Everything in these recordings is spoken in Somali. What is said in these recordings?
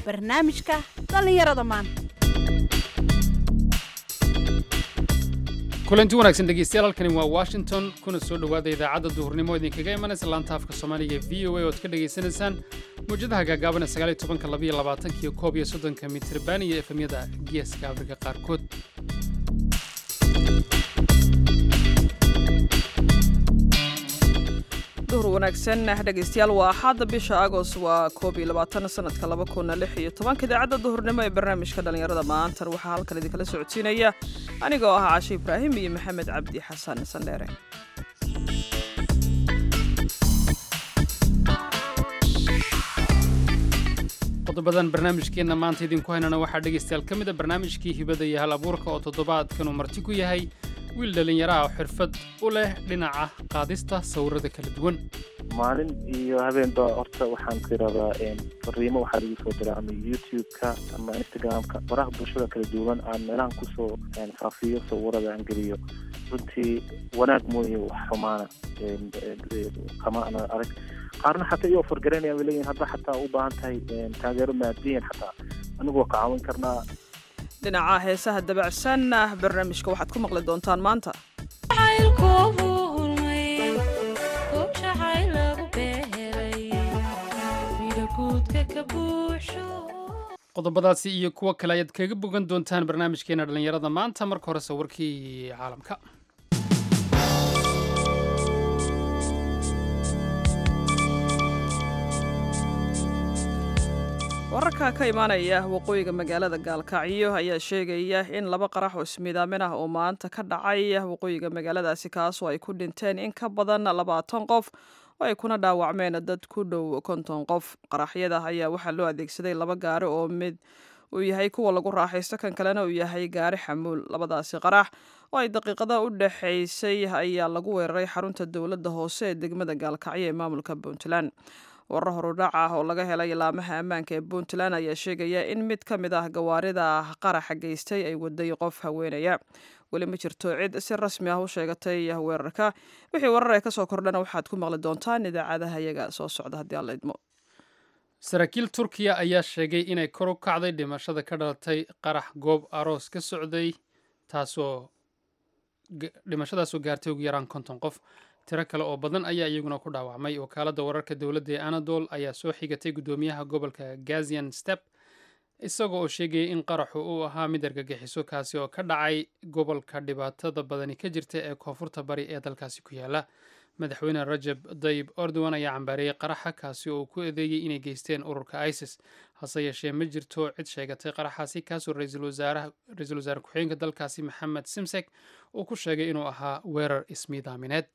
barnaamijka dhallinyarada maanta. kulanti wanaagsan dhegeystayaal, halkani waa Washington, kuna soo dhawaada idaacadda duhurnimo idinkaga imanaysa laanta afka Soomaaliga ee VOA oo aad ka dhageysanaysaan mowjadaha gaagaaban ee 19 22 iyo 31 mitir iyo efemyada geeska Afrika qaarkood. duhur wanaagsan dhegeystayaal, waa axadda bisha Agost waa 21 sanadka 2016. idaacadda duhurnimo ee barnaamijka dhalinyarada maanta waxaa halkan idinkala socodsiinaya anigoo ah Caashi Ibraahim iyo Maxamed Cabdi Xasan Sandheere. qodobadan barnaamijkeena maanta idinku haynana waxaa dhegeystayaal ka mid ah barnaamijkii hibada iyo hal abuurka oo toddobaadkan uu marti ku yahay wiil dhalinyaraha oo xirfad u leh dhinaca qaadista sawirada kala duwan. maalin iyo habeenba horta waxaan ku yidhahdaa fariimo waxaa lagu soo diraa ama YouTube-ka ama Instagram-ka, baraha bulshada kala duwan aan meelahan kusoo faafiyo sawirada aan geliyo. runtii wanaag mooye wax xumaana kama ana arag. qaarna xataa iyo fargareynaya way leeyihiin hadda xataa u baahan tahay taageero maadiyan xataa anigu waa ka caawin karnaa. dhinaca heesaha dabacsan barnaamijka waxaad ku maqli doontaan maanta. qodobadaasi iyo kuwo kale ayaad kaga bogan doontaan barnaamijkeena dhalinyarada maanta. marka hore sawirkii caalamka. wararka ka imaanaya waqooyiga magaalada Gaalkacyo ayaa sheegaya in laba qarax oo ismiidaamin ah oo maanta ka dhacay waqooyiga magaaladaasi kaasoo ay ku dhinteen in ka badan 20 qof oo ay kuna dhaawacmeen dad ku dhow 50 qof. qaraxyada ayaa waxaa loo adeegsaday laba gaari oo mid uu yahay kuwa lagu raaxaysto, kan kalena uu yahay gaari xamuul. labadaasi qarax oo ay daqiiqada u dhaxaysay ayaa lagu weeraray xarunta dowladda hoose ee degmada Gaalkacyo ee maamulka Puntland. warar horudhac ah oo laga helay laamaha ammaanka ee Puntland ayaa sheegaya in mid ka mid ah gawaarida qaraxa geystay ay waday qof haweenaya. weli ma jirto cid si rasmi ah u sheegatay weerarka. wixii warar ay ka soo kordhana waxaad ku maqli doontaan idaacadaha iyaga soo socda haddii alla idmo. saraakiil Turkiya ayaa sheegay inay kor u kacday dhimashada ka dhalatay qarax goob aroos ka socday, dhimashadaasoo gaartay ugu yaraan 50 qof. tiro kale oo badan ayaa iyaguna ku dhaawacmay. wakaaladda wararka dowladda ee Anadolu ayaa soo xigatay gudoomiyaha gobolka Gaziantep isagoo oo sheegayay in qaraxu uu ahaa mid argagixiso kaasi oo ka dhacay gobolka dhibaatada badani ka jirta ee koonfurta bari ee dalkaasi ku yaala. madaxweyne Rajab Tayyip Erdogan ayaa cambaareeyay qaraxa kaasi oo ku eedeeyay inay geysteen ururka ISIS. hase yeeshee ma jirto cid sheegatay qaraxaasi, kaasoo ra'iisul wasaare ku-xigeenka dalkaasi Maxamed Simsek uu ku sheegay inuu ahaa weerar ismiidaamineed.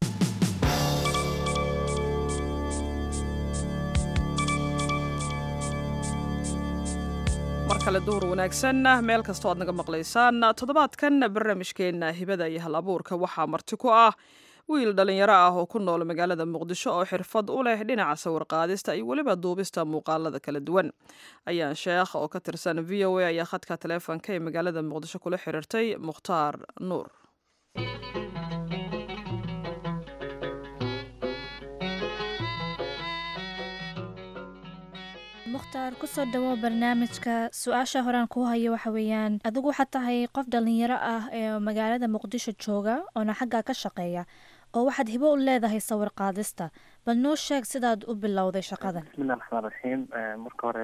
markale duhur wanaagsan meel kastoo aad naga maqlaysaan. toddobaadkan barnaamijkeena hibada iyo hal abuurka waxaa marti ku ah wiil dhalinyaro ah oo ku nool magaalada Muqdisho oo xirfad u leh dhinaca sawir qaadista iyo weliba duubista muuqaalada kala duwan. ayaan sheekh oo ka tirsan VOA ayaa khadka taleefanka ee magaalada Muqdisho kula xiriirtay Mukhtaar Nuur. mukhtaar, kusoo dhawow barnaamijka. su-aasha horaan kuu hayo waxa weeyaan, adigu waxaad tahay qof dhalinyaro ah ee magaalada Muqdisho jooga oona xaggaa ka shaqeeya oo waxaad hibo u leedahay sawir qaadista. bal noo sheeg sidaad u bilowday shaqadan. bismillahi raxmaani raxiim. marka hore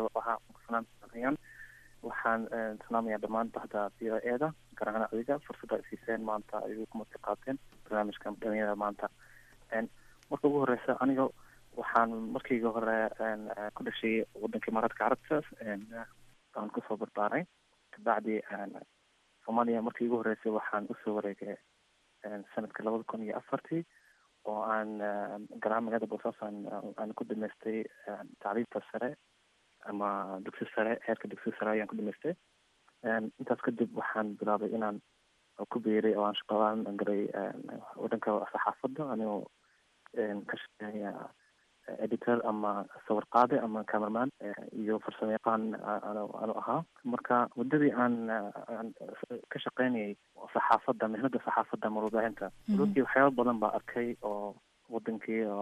waxaan salaamayaa dhammaan bahda VOA-da, gaar ahaan adiga fursadda ay siiseen maanta ay ku marti qaateen barnaamijka dhalinyarada maanta. marka ugu horeysa aniga waxaan markayga hore ku dhashay waddanka Imaaraadka Carabta, aan kusoo barbaaray. kabacdi Soomaaliya markii ugu horeysay waxaan usoo wareegay sanadka 2004 oo aan gaar magaalada Boosaaso aan ku dhameystay tacliinta sare ama dugsi sare, heerka dugsi sare ayaan ku dhameystay. intaas kadib waxaan bilaabay inaan ku biiray oo aan shaqadaan galay waddanka saxaafadda anigoo ka shaqeeya editor ama sawir qaade ama cameraman iyo farsamo yaqaan aanu ahaa. marka muddadii aan ka shaqeynayay saxaafadda, mihnada saxaafadda ama warbaahinta, runtii waxyaabo badan baa arkay oo wadankii oo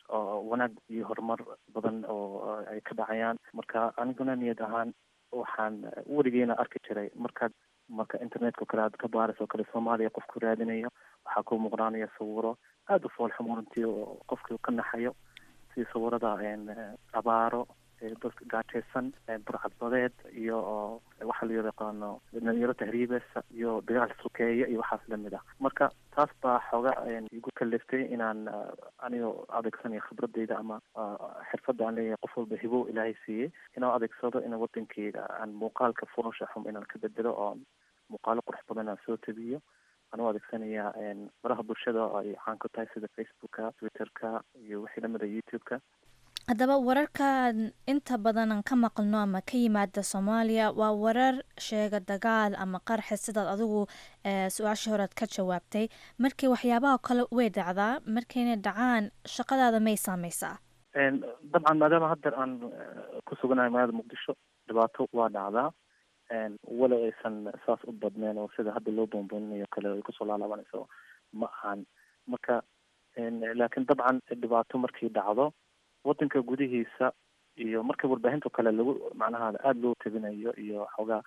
wanaag iyo horumar badan oo ay ka dhacayaan. marka aniguna niyad ahaan waxaan weligeena arki jiray marka internetka kale aad ka baarayso kale Soomaaliya qofku raadinayo waxaa ku muuqdaanaya sawiro aad u fool xumo runtii oo qofku ka naxayo si sawirada abaaro dadka gaajaysan burcadbadeed iyo waxa la yaqaano dhalinyaro tahriibeysa iyo dagaal sokeeye iyo waxaas lamid ah. marka taas baa xooga igu kaliftay inaan anigo adeegsanayo khibradeyda ama xirfadda aan leeyahay qof walba hibo ilaahay siiyey inaan adeegsado in wadankeyga aan muuqaalka foosha xum inaan ka bedelo oo muuqaalo qurux badan aan soo tabiyo anuu adeegsanaya baraha bulshada oo ay caan ku tahay sida Facebooka, Twitterka iyo wixii lamida YouTube-ka. haddaba wararkan inta badan aan ka maqlno ama ka yimaada Soomaaliya waa warar sheega dagaal ama qarxi sidaad adigu su-aashii horead ka jawaabtay. markii waxyaabaha kale way dhacdaa markayna dhacaan shaqadaada may saameysaa? dabcan maadaama hadda aan ku suganahay magaalada Muqdisho dhibaato waa dhacdaa wala aysan saas u badneen oo sida hadda loo boonbooninayo kale ay kusoo laalaabanayso ma ahan. marka laakiin dabcan dhibaato markii dhacdo wadanka gudihiisa iyo marka warbaahinta kale lagu macnaha aada loo tabinayo iyo xoogaa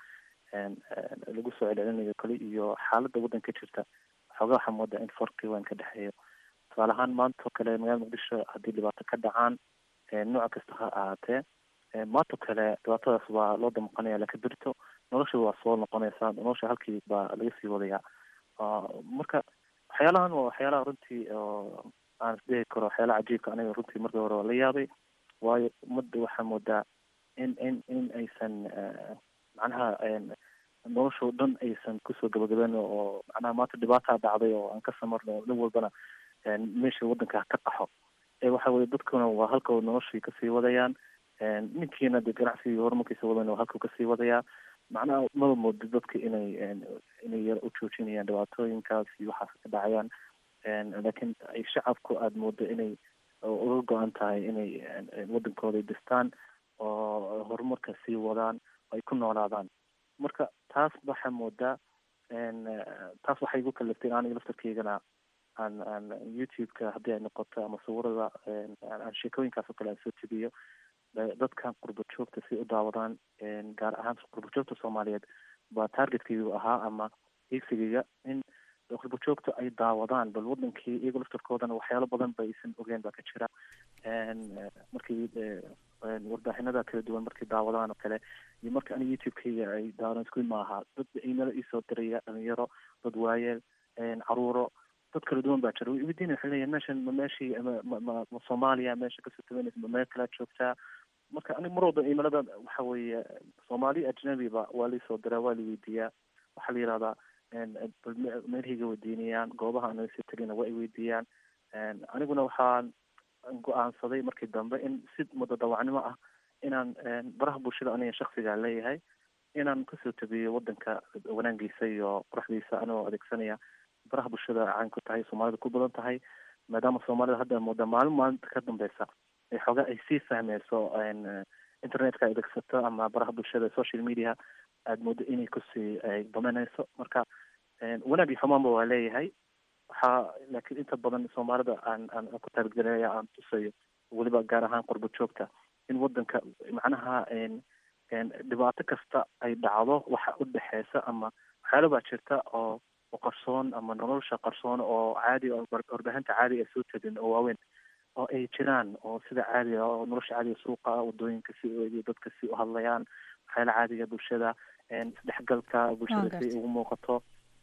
lagu soo celcelinayo kale iyo xaaladda wadanka jirta xoogaa waxaa moodaa in farqi weyn ka dhexeeyo. tusaale ahaan maanta oo kale magaalada Muqdisho haddii dhibaato ka dhacaan nooc kasta ha ahaatee maanta kale dhibaatadaas waa loo damqanaya laakiin berito nolosha waa soo noqonaysaa nolosha halkii baa laga sii wadayaa. marka waxyaalahan waa waxyaalaha runtii oo aan isdhihi karo waxyaalaha cajiibka aniga runtii markii hore waa la yaabay waayo ummadda waxaa moodaa in aysan macnaha nolosha oo dhan aysan kusoo gabagabeyn oo macnaha maanta dhibaataa dhacday oo aan ka samarno nin walbana meesha wadanka ka qaxo waxa weye dadkuna waa halka noloshii kasii wadayaan ninkiina de ganacsigii horumarkiisa wadan waa halkuu kasii wadayaa. macnaha maba moodo dadka inay yar u joojinayaan dhibaatooyinkaas iyo waxaas ka dhacayaan laakiin ay shacabku aada moodo inay uga go-an tahay inay wadankooda dhistaan oo horumarka sii wadaan oo ay ku noolaadaan. marka taas waxaa moodaa taas waxay igu kaliftay aniga laftarkeygana aan YouTube-ka haddii ay noqoto ama sawirada aan sheekooyinkaas oo kale aan soo tegiyo dadkan qurba joogta si u daawadaan gaar ahaan qurba joogta Soomaaliyeed baa targetkaygu ahaa ama hiigsigayga in qurba joogta ay daawadaan bal wadankii iyaga laftarkoodana waxyaalo badan ba aysan ogeen baa ka jira markii warbaahinada kala duwan markay daawadaan oo kale iyo marka aniga YouTube-kayga ay daawadaan isku maaha dad inala isoo diraya dhalinyaro dad waayeel caruuro dad kala duwan baa jira weydiina waxay leeyihin meeshan ma meeshii ma Soomaaliya meesha kasoo tabanaysa ma meel kala joogtaa. marka aniga mar walba imalada waxa weeye Soomaali ajnabiba waa laisoo diraa waa la weydiiyaa waxaa la yidhahdaa meelhiga weydiinayaan goobaha aan sii tagina waa ay weydiiyaan. aniguna waxaan go-aansaday markii dambe in si mudadawacnimo ah inaan baraha bulshada aniga shaksigaa leeyahay inaan kasoo tabiyo wadanka wanaagiisa iyo quruxdiisa anigoo adeegsanaya baraha bulshada caan ku tahay Soomaalida ku badan tahay maadaama Soomaalida hadda mooda maalinta ka dambeysa ay xoogaa ay sii fahmeyso internetka ay adeegsato ama baraha bulshada social media aada moodo inay kusii bamanayso. marka wanaag iyo xumaanba waa leeyahay waxaa laakiin inta badan Soomaalida aan ku taargelinaya aan tusayo weliba gaar ahaan qurba joogta in wadanka macnaha dhibaato kasta ay dhacdo waxa u dhexeysa ama waxyaalo baa jirta oo qarsoon ama nolosha qarsoon oo caadi oo warbaahinta caadi ay soo tagin oo waaweyn oo ay jiraan oo sida caadiga oo nolosha caadiga suuqa wadooyinka si dadka si u hadlayaan waxyaala caadiga bulshada isdhexgalka bulshada si ugu muuqato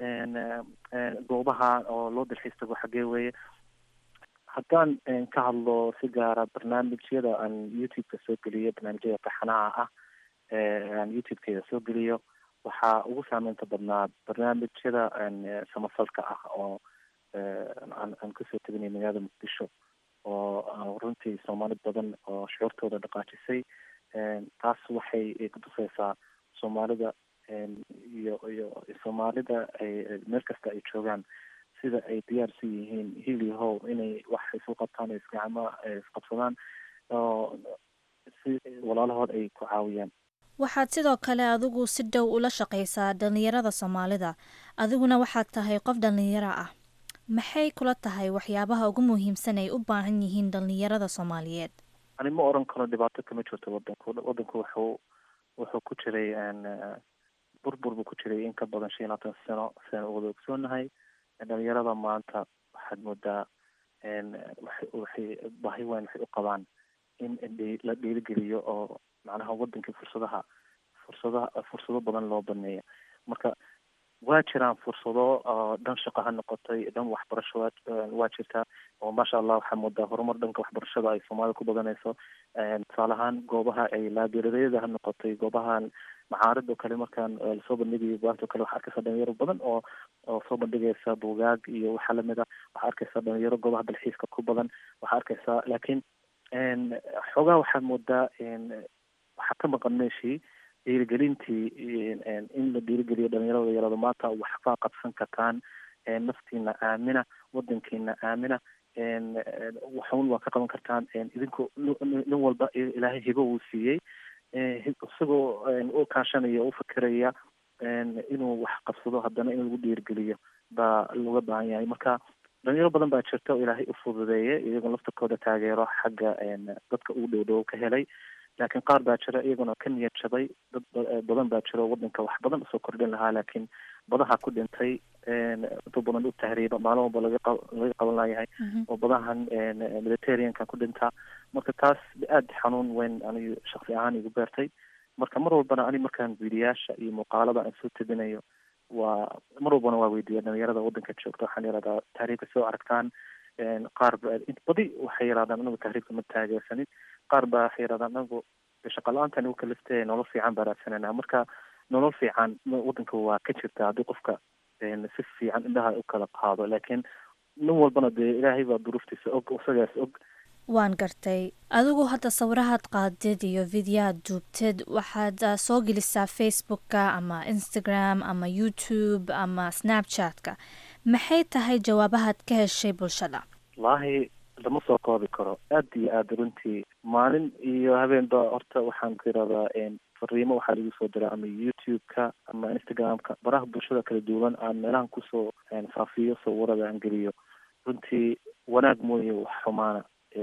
goobaha oo loo dalxiis tago xagee weeye. haddaan ka hadlo si gaara barnaamijyada aan YouTube-ka soo geliyo barnaamijyada taxanaha ah aan YouTube-kayda soo geliyo waxaa ugu saameynta badnaa barnaamijyada samafalka ah oo aan kasoo teginay magaalada Muqdisho oo runtii Soomaali badan oo shucuurtooda dhaqaajisay. taas waxay kutusaysaa Soomaalida iyo Soomaalida ay meel kasta ay joogaan sida ay diyaarsi yihiin hil iyo how inay wax isu qabtaan isqabsadaan oo si walaalahood ay ku caawiyaan. waxaad sidoo kale adigu si dhow ula shaqaysaa dhalinyarada Soomaalida adiguna waxaad tahay qof dhalinyaro ah maxay kula tahay waxyaabaha ugu muhiimsan ay u baahan yihiin dhalinyarada soomaaliyeed? ani ma oran karo dhibaato kama jirto wadanku wuxuu ku jiray burbur buu ku jiray in ka badan 25 sano saan uga ogsoonahay. dhalinyarada maanta waxaad moodaa waxay baahi weyn waxay u qabaan in la dhiirigeliyo oo macnaha wadankii fursado badan loo baneeyo. marka waa jiraan fursado dhan shaqo ha noqotay dhan waxbarasho waa jirtaa oo maasha allah waxaa moodaa horumar dhanka waxbarashada ay soomaalida ku badanayso. tusaale ahaan goobaha ay laabiradayada ha noqotay goobahan macaarid oo kale markaan lasoo bandhigayo bugaagta oo kale waxaa arkaysa dhalinyaro badan oo soo bandhigaysa bugaag iyo waxa lamid a waxaa arkaysa dhalinyaro goobaha dalxiiska ku badan waxaa arkaysa laakiin xoogaa waxaad moodaa waxaa ka maqan meeshii dhiirigelintii in la dhiirigeliyo dhalinyarada yarada maanta waxbaa qabsan kartaan naftiina aamina wadankiina aamina waxun waa ka qaban kartaan idinku nin walba ilaahay hibo uu siiyey isagoo u kaashanaya u fikiraya inuu wax qabsado haddana in lagu dhiirigeliyo baa looga baahan yahay. marka dhalinyaro badan baa jirta oo ilaahay u fududeeyay iyagoo laftarkooda taageero xagga dadka ugu dhow ka helay. laakiin qaar baa jira iyaguna ka niyad jabay dad badan baa jira oo wadanka wax badan usoo kordhin lahaa laakiin badaha ku dhintay inta badan u tahriiba maalin walba laga qaban layahay oo badahan mediterraneanka ku dhintaa. marka taas aada xanuun weyn anigu shaksi ahaan igu beertay. marka mar walbana ani markaan viidiyaasha iyo muuqaalada aan soo tabinayo waa mar walbana waa weydiiya dhalinyarada wadanka joogta waxaan yidhahdaa tahriibka soo aragtaan. qaar badi waxay yidhahdaan anagu tahriibka ma taageersanin. qaar baa waxay yidhahdaan anagu shaqa la-aanta nagu kaliftee nolol fiican baa raadsanayna. marka nolol fiican wadanka waa ka jirta haddii qofka si fiican indhaha u kala qaado laakiin nin walbana dee ilaahay baa duruuftiisa og isagaas og. waan gartay. adigu hadda sawirahaad qaadid iyo fideoaad duubtid waxaad soo gelisaa facebooka ama instagram ama youtube ama snapchatka. maxay tahay jawaabahaad ka heshay bulshada? wallaahi lama soo koobi karo aada iyo aada runtii maalin iyo habeenba horta waxaan ku yidhahdaa fariimo waxaa lagu soo diraa ama youtube-ka ama instagram-ka baraha bulshada kala duwan aan meelahan kusoo faafiyo sawirada aan geliyo. runtii wanaag mooye wax xumaana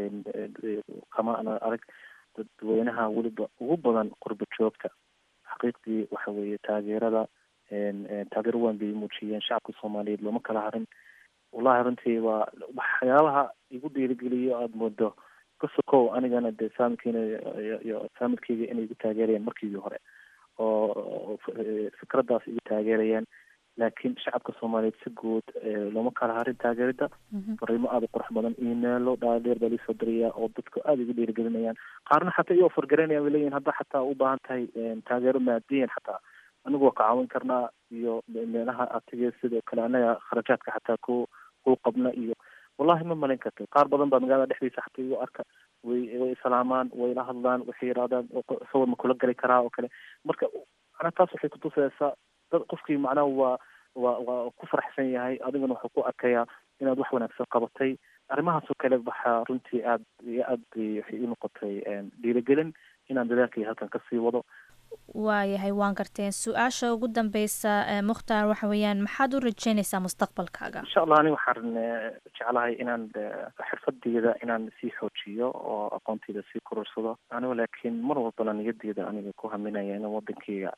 kama ana arag dadweynaha weliba ugu badan qurba joogta xaqiiqdii waxa weeye taageero weyn bay muujiyeen shacabka soomaaliyeed looma kala harin. wallahi runtii waa waxyaabaha igu dhiirigeliyo aada moodo kasokow anigana dee faamilkiina iyo faamilkeyga inay igu taageerayeen markiigii hore oo fikradaas igu taageerayeen laakiin shacabka soomaaliyeed si guud looma kala harin taageerida. fariimo aada u qurux badan emailo dhaadheer baa liisoo dirayaa oo dadka aada igu dhiirigelinayaan. qaarna xataa iyo fargaraynayaan way leeyihin hadda xataa u baahan tahay taageero maadiyan xataa anigu waa ka caawin karnaa iyo meelaha atige sidoo kale anaga kharajaadka xataa ku qabna iyo wallahi ma malayn karto. qaar badan baa magaalada dhexdiisa xataa igu arka way islaamaan way la hadlaan waxay yidhahdaan sawir ma kula gali karaa oo kale. marka ana taas waxay kutusaysaa dad qofkii macnaha waa ku faraxsan yahay adigana wuxuu ku arkayaa inaad wax wanaagsan qabatay. arrimahaasoo kale waxaa runtii aad iyo aad bay waxay ii noqotay dhiirigelin inaan dadaalkii halkan kasii wado. waayahay waan garteen. su-aasha ugu dambeysa mukhtaar waxa weeyaan maxaad u rajeynaysaa mustaqbalkaaga? insha allah ani waxaan jeclahay inaan xirfadeyda inaan sii xoojiyo oo aqoonteyda sii korursado anigo laakiin mar walbana niyadeyda aniga ku haminaya inaan wadankeyga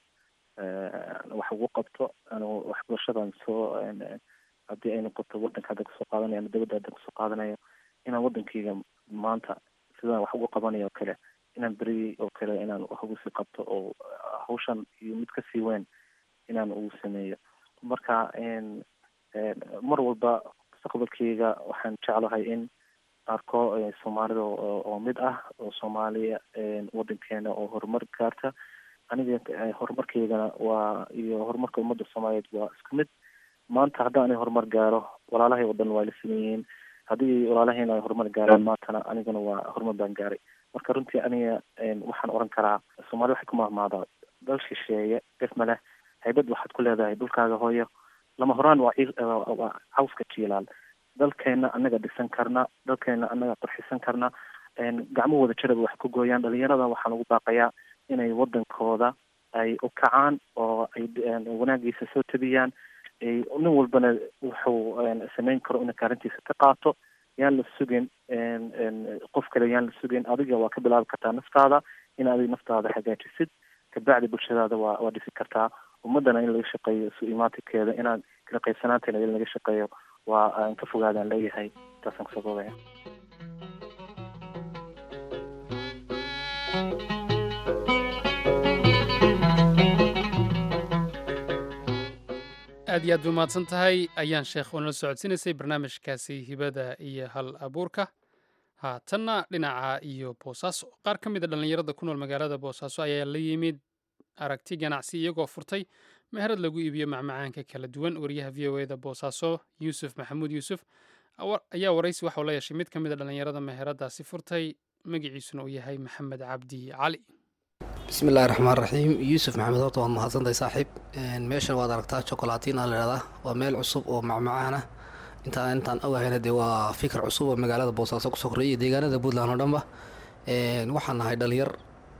wax ugu qabto. anigo waxbarashadan soo haddii ay noqoto wadanka hadda kasoo qaadanaya ama dabadda hadda kasoo qaadanayo inaan wadankeyga maanta sidaan wax ugu qabanayo oo kale inaan beri oo kale inaan wax ugu sii qabto oo hawshan iyo mid kasii weyn inaan ugu sameeyo. marka mar walba mustaqbalkeyga waxaan jeclahay in arko soomaalida oo mid ah oo soomaaliya wadankeena oo horumar gaarta. aniga horumarkeygana waa iyo horumarka ummadda soomaaliyeed waa isku mid. maanta haddii ani horumar gaaro walaalahay oo dhan waa la siman yihiin. haddii walaalahayna ay horumar gaaraan maantana anigana waa horumar baan gaaray. marka runtii aniga waxaan oran karaa soomaalida waxay ku mahmaadaa dal shisheeye def ma leh haybad waxaad ku leedahay dhulkaaga hooyo lama horaan waa cawska jiilaal. dalkeena anaga dhisan karna dalkeena anaga qurxisan karna gacmo wada jaraba wax ku gooyaan. dhalinyarada waxaan ugu baaqayaa inay wadankooda ay u kacaan oo ay wanaagiisa soo tabiyaan nin walbana wuxuu samayn karo inuu kaarintiisa ka qaato. yaan la sugin qof kale yaan la sugin. adiga waa ka bilaabi kartaa naftaada in adiga naftaada hagaajisid, kabacdi bulshadaada waa dhisi kartaa. ummadana in laga shaqeeyo isu imaatikeeda, inaad kala qaybsanaanteena in laga shaqeeyo waa aan ka fogaadaan leeyahay. taasaan kusoo koobaya. aad iyo aad ba mahadsan tahay ayaan sheekh oo nala socodsiinaysay barnaamijkaasi hibada iyo hal abuurka. haatanna dhinaca iyo boosaaso, qaar ka mid a dhallinyarada ku nool magaalada boosaaso ayaa la yimid aragti ganacsi iyagoo furtay meherad lagu iibiyo macmacaanka kala duwan. wariyaha v o eda boosaaso yuusuf maxamuud yuusuf ayaa waraysi waxau la yeeshay mid ka mid a dhallinyarada meheradaasi furtay, magaciisuna uu yahay maxamed cabdi cali. bismillahi raxmaan raxiim. yuusuf maxamed, horta waad mahadsantahay saaxiib. meeshan waad aragtaa chocolaatina layhahdaa, waa meel cusub oo macmacaan ah. intaan ogahayna dee waa fikir cusub oo magaalada boosaaso kusoo korreeyay deegaanada puntland oo dhanba. waxaan nahay dhalinyar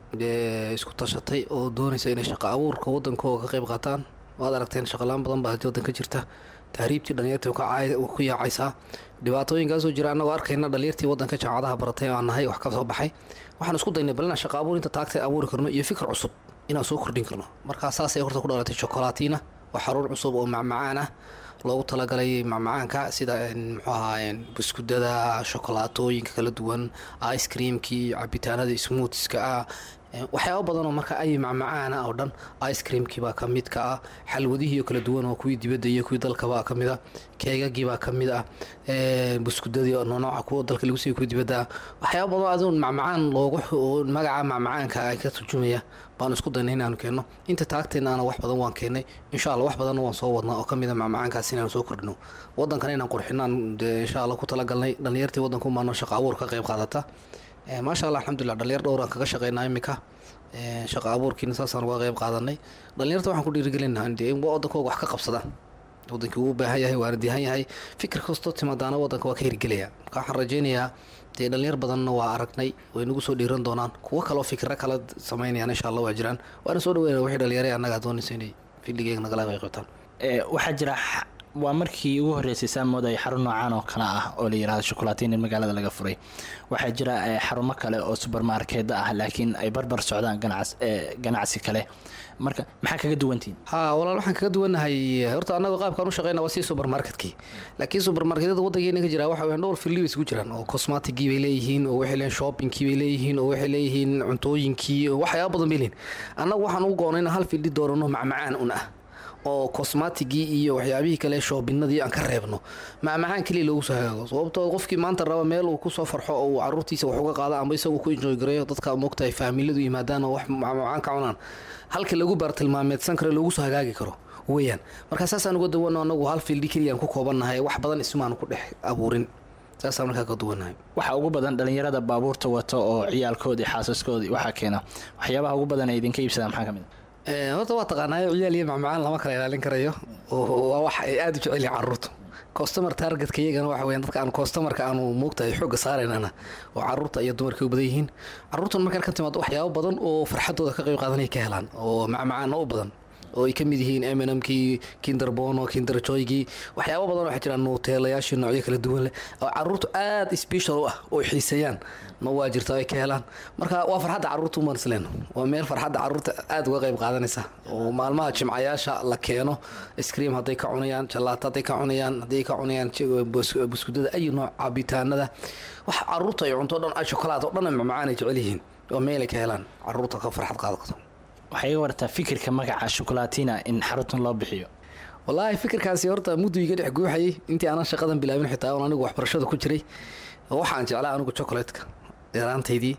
isku tashatay oo doonaysa inay shaqo abuurka wadankooda ka qayb qaataan. waad aragteen shaqalaan badan baa hadii wadanka jirta, tahriibtii dhalinyartii ku yaacaysaa, dhibaatooyinkaasoo jira. annagoo arkayna dhalinyartii wadanka jaamacadaha baratay aan nahay wax ka soo baxay, waxaan isku daynay bal inaan shaqo abuur inta taagtay abuuri karno iyo fikir cusub inaan soo kordhin karno. markaa saasay horta ku dhalatay chocolaatina, waa xaruur cusub oo macmacaan ah loogu talagalay macmacaanka sida muxuu ahaa buskudada, shokolaatooyinka kala duwan, ice creamkii, cabitaanada smoothiska ah, waxyaabo badan oo marka ay macmacaana oo dhan. ice creamkii baa ka mid ka ah, xalwadihii oo kala duwan oo kuwii dibadda iyo kuwii dalkaba ka mid ah, keegagii baa ka mid ah, buskudadii oo nooca kuwa dalka lagu siiyo kuwii dibadda ah. waxyaabo badan adoon macmacaan loogu magaca macmacaanka ay ka turjumaya baan isku daynay inaanu keenno. inta taagteennaana wax badan waan keennay, insha allah wax badanna waan soo wadnaa oo ka mid a macmacaankaas inaanu soo kordhino waddankana inaan qurxinaan insha allah ku talagalnay. dhalinyartii waddanku maano shaqo abuur ka qayb qaadata. maasha allah alxamdulilah, dhalinyar dhowr aan kaga shaqeynaa iminka shaqo abuurkiina saasaan uga qayb qaadanay. dhalinyarta waxaan ku dhiirigelinaa in wadankooga wax ka qabsadaan. wadankii wuu u baahan yahay, waana dihan yahay, fikir kastoo timaadaana wadanka waa ka hirgelaya. marka waxaan rajaynayaa dee dhalinyar badanna waa aragnay, way nagu soo dhiiran doonaan. kuwo kaloo fikira kala samaynayaan insha allah waa jiraan. waana soo dhaweynaa wixii dhalinyare annaga doonaysa inay filligeega nagala qayb qabtaan. waxaa jira waa markii ugu horreysay saamood ay xarun noocaan oo kale ah oo la yidhahdo chocolaatin in magaalada laga furay. waxaa jira xarumo kale oo supermarket ah laakiin ay barbar socdaan ganacsi kale. marka maxaa kaga duwantiin? walaal waxaan kaga duwannahay horta annaga qaabkaan u shaqeyna waa sii supermarketkii, laakiin supermarketyada waddankeena ka jira waxa weeyaan dhowr filli bay isku jiraan oo cosmeticgii bay leeyihiin, oo waxay leeyihiin shoppingkii bay leeyihiin, oo waxay leeyihiin cuntooyinkii, oo waxyaabo badan bay leeyihiin. annagu waxaan ugu goonay inaan hal filli doorano macmacaan un ah oo cosmeticgii iyo waxyaabihii kale shoobinadii aan ka reebno, macmacaan keliya loogu soo hagaago. sababtoo qofkii maanta raba meel uu kusoo farxo oo uu caruurtiisa wax uga qaado ama isagu ku enjoy gareeyo, dadka moogtahay faamiladu yimaadaan oo wax macmacaan ka cunaan, halka lagu baartilmaameedsan karo loogu soo hagaagi karo weeyaan. marka saasaan uga duwanno annagu hal fildi keliyaan ku koobannahay, wax badan ismaanu ku dhex abuurin. saasaan markaa ka duwannahay. waxaa ugu badan dhalinyarada baabuurta wato oo ciyaalkoodii xaasaskoodii waxaa keena waxyaabaha ugu badan ay idinka iibsadaan maxaa ka mid ah? horta waa taqaanaayo ciyaal iyo macmacaan lama kala ilaalin karayo, oo waa wax ay aad u jecel yihiin carruurtu. customer targetka iyagana waxa weeyaan dadka aan customerka aanu moogtahay xoogga saaraynana oo carruurta iyo dumarka u badan yihiin. carruurtan markaan ka timaado waxyaabo badan oo farxadooda ka qayb qaadanaya ka helaan oo macmacaan u badan oo ay ka mid yihiin M&M-kii, Kinder Bueno, Kinder Joy-gii, waxyaabo badan waxaa jiraan nuteelayaashii noocyo kala duwan leh oo carruurtu aad special u ah oo xiiseeyaan ma waa jirta ay ka helaan. marka waa farxadda carruurta umaan isleeno, waa meel farxadda carruurta aad uga qayb qaadanaysa oo maalmaha jimcayaasha la keeno iskriim hadday ka cunayaan, jalaato hadday ka cunayaan, hadday ka cunayaan buskudada ay nooc cabitaanada, wax carruurta ay cunto dhan shokolaad oo dhan macmacaan ay jecel yihiin, waa meel ay ka helaan carruurta ka farxad qaadato. waxay iga wartaa fikirka magaca chocolaatina in xaruntan loo bixiyo? wallaahi fikirkaasi horta muddo iga dhex guuxayay intii aanan shaqadan bilaabin, xitaa oon anigu waxbarashada ku jiray. waxaan jeclaa anigu chocolatka yaraantaydii.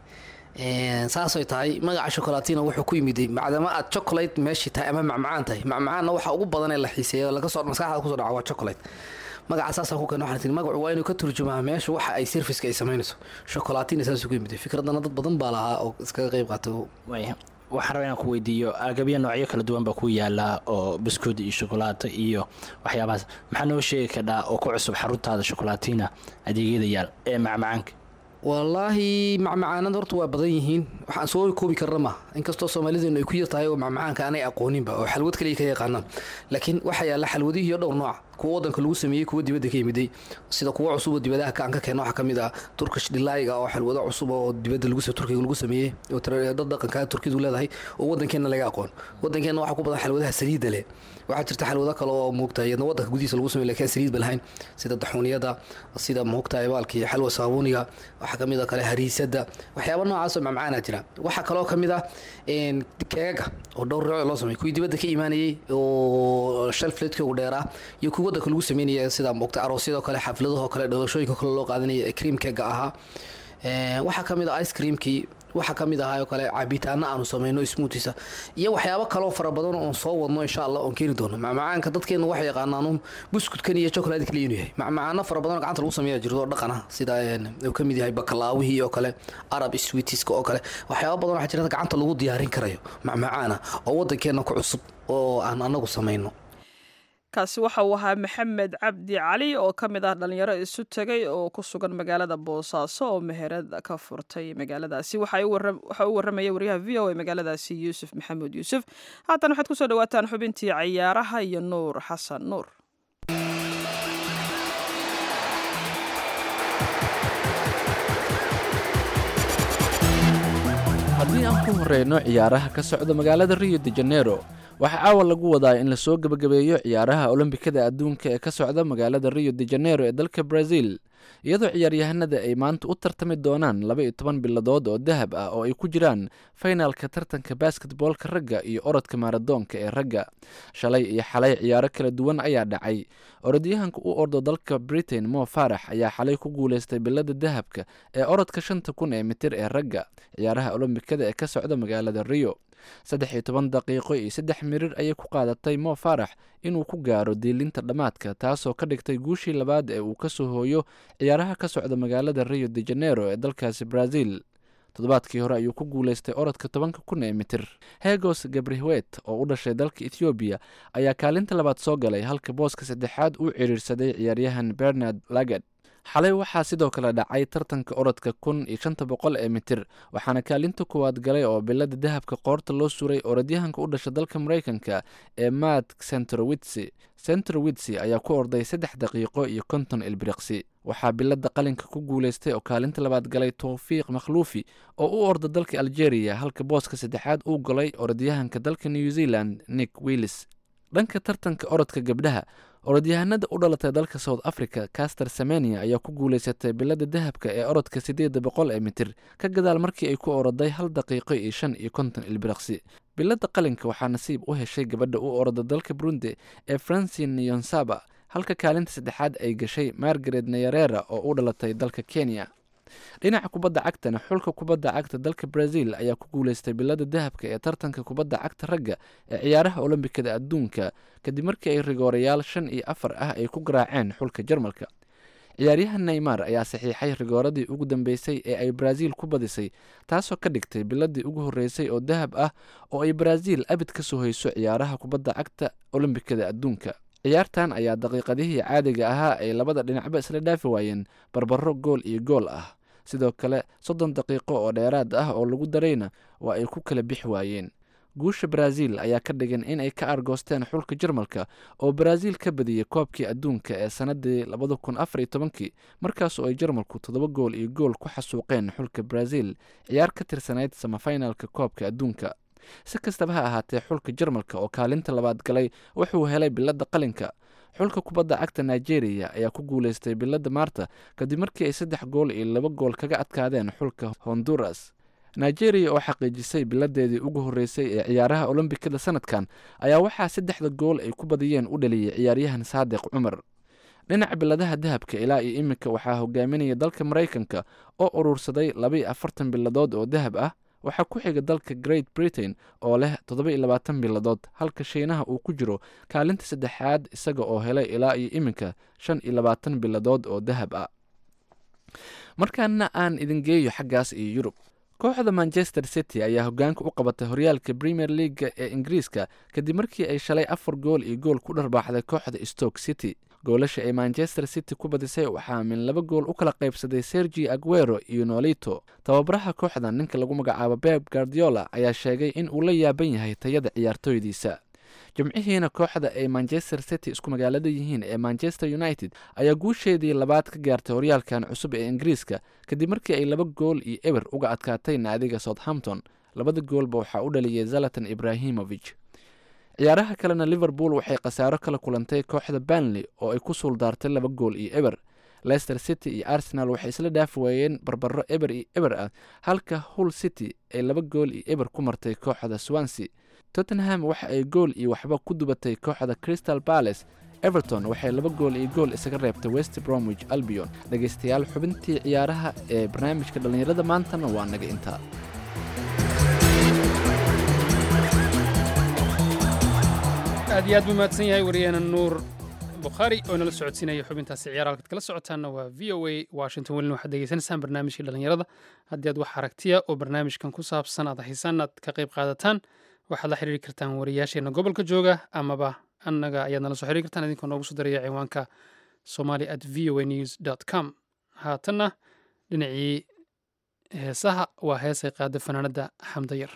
saasay tahay magaca chocolaatina wuxuu ku yimiday macdama aad chocolate meeshii tahay ama macmacaan tahay. macmacaanna waxa ugu badan ee la xiiseeyo laga soo maskaxda kusoo dhaca waa chocolate. magaca saasaan ku keenay, waxaan tii magacu waa inuu ka turjumaa meesha waxa ay serviceka ay samaynayso. chocolaatina saasuu ku yimiday. fikradana dad badan baa lahaa oo iskaga qayb qaatay. waxaan rabaa inaan ku weydiiyo agabyo noocyo kala duwan baa ku yaala oo biskuud iyo shokolaato iyo waxyaabahaas. maxaa noo sheegi kardhaa oo ku cusub xaruntaada chocolaatina adeegyada yaal ee macmacaanka? wallaahi macmacaanada horta waa badan yihiin waxaan soo koobi karna ma inkastoo soomaalideenu ay ku yartahay oo macmacaanka aanay aqooninba oo xalwad kaliya ka yaqaanaan laakiin waxaa yaalla xalwadihii dhowr nooc kuwa wadanka lagu sameeyey kuwa dibadda ka yimiday sida kuwa cusub oo dibadaha aan ka keeno waxaa ka mid ah turkish delight oo xalwado cusub oo dibadda turkiga lagu sameeyey oo dad dhaqanka turkidu leedahay oo wadankeena laga aqoon wadankeena waxaa ku badan xalwadaha saliidda leh waxaa jirta xalwado kale oo moogtahay iyadna wadanka gudihiisa lagu sameeyo laakiin saliid ba lahayn sida daxuuniyada sida moogtahay baalkii xalwa saabuuniga waxaa ka mid ah kale hariisada waxyaabo noocaas oo macmacaana jira waxaa kaloo ka mid ah keega oo dhowr nooc loo sameeyey kuwii dibadda ka imaanayay oo shelf life ugu dheeraa iyo kuwa wadanka lagu sameeyay sida moogta aroosyada kale xafladaha kale dhalashooyinka kale loo qaadanayay cream cake ahaa waxaa ka mid ah ice creamkii waxaa ka mid ahaa oo kale cabitaano aanu samayno smoothiesa iyo waxyaabo kaloo fara badan oo soo wadno insha Allah oo keeni doono macmacaanka dadkeena waxay yaqaanaan buskudkan iyo chocolate kale inuu yahay macmacaano fara badan oo gacanta lagu sameeyo jirto dhaqan ah sida uu ka mid yahay baklaawihi oo kale arab sweeties oo kale waxyaabo badan waxa jirta gacanta lagu diyaarin karayo macmacaana oo wadankeena ku cusub oo aan anagu samayno kaasi waxa uu ahaa maxamed cabdi cali oo ka mid ah dhalinyaro isu tegay oo ku sugan magaalada boosaaso oo meherad ka furtay magaaladaasi waxa uu warramaya wariyaha v o a magaaladaasi yuusuf maxamuud yuusuf haatan waxaad kusoo dhawaataan xubintii cayaaraha iyo nuur xasan nuur haddii aan ku horeyno ciyaaraha ka socda magaalada rio de janeiro waxaa caawa lagu wadaa in lasoo gebagabeeyo ciyaaraha olombikada adduunka ee ka socda magaalada rio de janeiro ee dalka brazil iyadoo ciyaaryahanada ay maanta u tartami doonaan 12 biladood oo dahab ah oo ay ku jiraan finalka tartanka basketboolka ragga iyo orodka maaradoonka ee ragga shalay iyo xalay ciyaaro kala duwan ayaa dhacay orodyahanka u ordo dalka britain mo farax ayaa xalay ku guuleystay bilada dahabka ee orodka 5,000 ee mitir ee ragga ciyaaraha olombikada ee ka socda magaalada rio 13 daqiiqo iyo 3 mirir ayay ku qaadatay mo farax inuu ku gaaro diilinta dhammaadka taasoo ka dhigtay guushii labaad ee uu ka soo hooyo ciyaaraha ka socda magaalada rio de janeiro ee dalkaasi brazil toddobaadkii hore ayuu ku guuleystay orodka 10,000 ee mitir hegos gabrihwet oo u dhashay dalka ethoobiya ayaa kaalinta labaad soo galay halka booska saddexaad uu ciriirsaday ciyaaryahan bernard lagad xalay waxaa sidoo kale dhacay tartanka orodka 1,500 ee mitir waxaana kaalinta koowaad galay oo bilada dahabka qoorta loo suray orodyahanka u dhasha dalka maraykanka ee matt centerwitsi ayaa ku orday 3 daqiiqo iyo 50 ilbiriqsi waxaa bilada qalinka ku guuleystay oo kaalinta labaad galay towfiiq makhluufi oo u orda dalka algeria halka booska saddexaad uu galay orodyahanka dalka new zealand nick willis dhanka tartanka orodka gabdhaha orodyahanada u dhalatay dalka south africa caster semenia ayaa ku guuleysatay bilada dahabka ee orodka 800 ee mitir ka gadaal markii ay ku oroday 1 daqiiqo iyo 5 ilbiriqsi bilada qalinka waxaa nasiib u heshay gabadha u orda dalka burundi ee francine yonsaba halka kaalinta saddexaad ay gashay margaret nayarera oo u dhalatay dalka kenya dhinaca kubadda cagtana xulka kubadda cagta dalka brazil ayaa ku guuleystay bilada dahabka ee tartanka kubadda cagta ragga ee ciyaaraha olombikada adduunka kadib markii ay rigoorayaal 5 iyo 4 ah ay ku garaaceen xulka jarmalka ciyaaryahan neymar ayaa saxiixay rigooradii ugu dambeysay ee ay brazil ku badisay taasoo ka dhigtay biladii ugu horeysay oo dahab ah oo ay brazil abid ka soo hayso ciyaaraha kubadda cagta olombikada adduunka ciyaartan ayaa daqiiqadihii caadiga ahaa ay labada dhinacba isla dhaafi waayeen barbaro gool iyo gool ah sidoo kale 30 daqiiqo oo dheeraad ah oo lagu darayna waa ay ku kala bixi waayeen guusha brazil ayaa ka dhigan inay ka argoosteen xulka jarmalka oo brazil ka badiyey koobkii adduunka ee sanadii 2014 markaasoo ay jarmalku 7 gool iyo gool ku xasuuqeen xulka brazil ciyaar ka tirsanayd samafinalka koobka adduunka si kastaba ha ahaatee xulka jarmalka oo kaalinta labaad galay wuxuu helay bilada qalinka xulka kubadda cagta nigeria ayaa ku guuleystay bilada maarta kadib markii ay 3 gool iyo 2 gool kaga adkaadeen xulka honduras nigeria oo xaqiijisay biladeedii ugu horeysay ee ciyaaraha olombikada sanadkan ayaa waxaa 3 gool ay ku badiyeen u dhaliyay ciyaaryahan saadiq cumar dhinaca biladaha dahabka ilaa iyo iminka waxaa hogaaminaya dalka maraykanka oo urursaday 42 biladood oo dahab ah waxaa ku xiga dalka great britain oo leh 27 biladood halka shiinaha uu ku jiro kaalinta saddexaad isaga oo helay ilaa iyo iminka 25 biladood oo dahab ah markaana aan idin geeyo xaggaas iyo yurub kooxda manchester city ayaa hogaanka u qabatay horyaalka premier leaga ee ingiriiska kadib markii ay shalay 4 gool iyo gool ku dharbaaxday kooxda stoke city. goolasha ay manchester city ku badisay waxaa min 2 gool u kala qaybsaday sergi aguero iyo nolito. tababaraha kooxdan ninka lagu magacaabo Pep Guardiola ayaa sheegay in uu la yaaban yahay tayada ciyaartooydiisa. jimcihiina kooxda ay manchester city isku magaalada yihiin ee manchester united ayaa guusheedii labaad ka gaartay horyaalkan cusub ee ingiriiska kadib markii ay 2 gool iyo eber uga adkaatay naadiga Southampton. 2 goolba waxaa u dhaliyay Zlatan Ibrahimovic. ciyaaraha kalena liverpool waxay khasaaro kala kulantay kooxda Burnley oo ay ku suuldaartay 2 gool iyo eber. Leicester City iyo Arsenal waxay isla dhaafi waayeen barbaro eber iyo eber ah, halka Hull City ay 2 gool iyo eber ku martay kooxda Swansea. Tottenham waxa ay gool iyo waxba ku dubatay kooxda Crystal Palace. Everton waxay 2 gool iyo gool isaga reebtay West Bromwich Albion. dhageystayaal, xubintii ciyaaraha ee barnaamijka dhalinyarada maantana waa naga intaa. aad iyo aad buu mahadsan yahay wariyaheena nuur bukhaari oo nala socodsiinaya xubintaasi ciyaaraha halkaad kala socotaanna waa v o a washington. welina waxaad degeysanaysaan barnaamijkii dhalinyarada. haddii aad wax aragtiya oo barnaamijkan ku saabsan aad haysaan aad ka qayb qaadataan waxaad la xiriiri kartaan wariyaasheena gobolka jooga amaba annaga ayaad nala soo xiriiri kartaan idinkoo noogu soo daraya ciwaanka somali@voanews.com. haatanna dhinacii heesaha waa heesay qaada fanaanada xamda yar.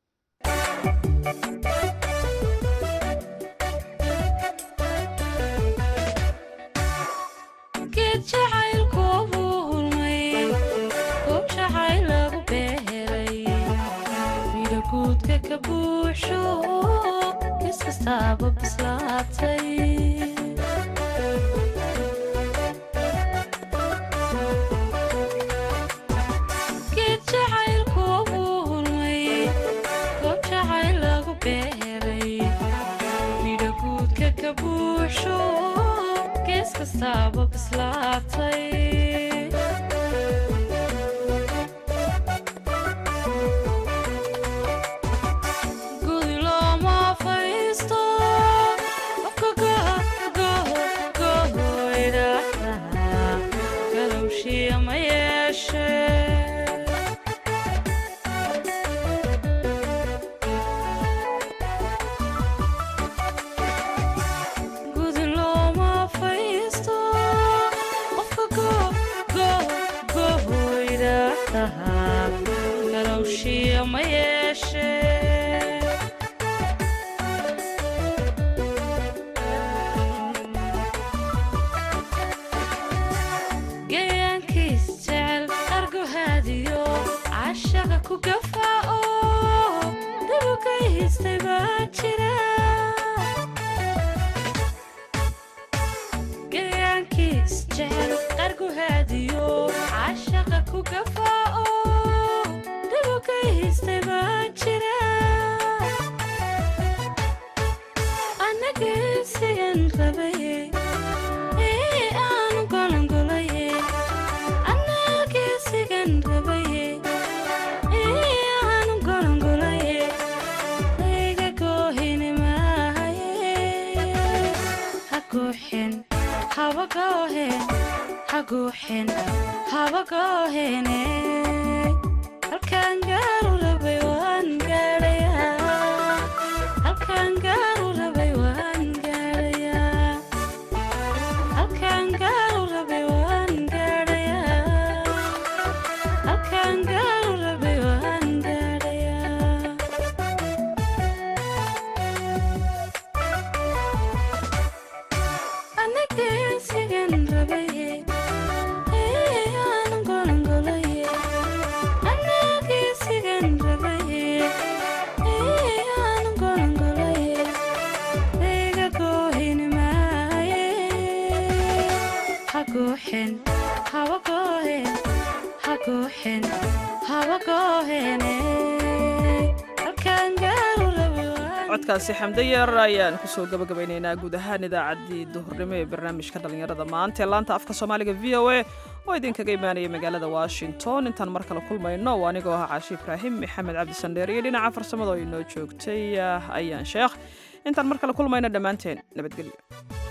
codkaasi xamdayar ayaan kusoo gabagabaynaynaa guud ahaan idaacaddii duhurnimo ee barnaamijka dhallinyarada maanta ee laanta afka soomaaliga v o a oo idinkaga imaanaya magaalada washington. intaan mar kale kulmayno waa anigoo ah caashi ibraahim maxamed cabdi sandheer iyo dhinaca farsamada oo inoo joogtay ayaan sheekh. intaan mar kale kulmayno dhammaanteen nabadgelyo.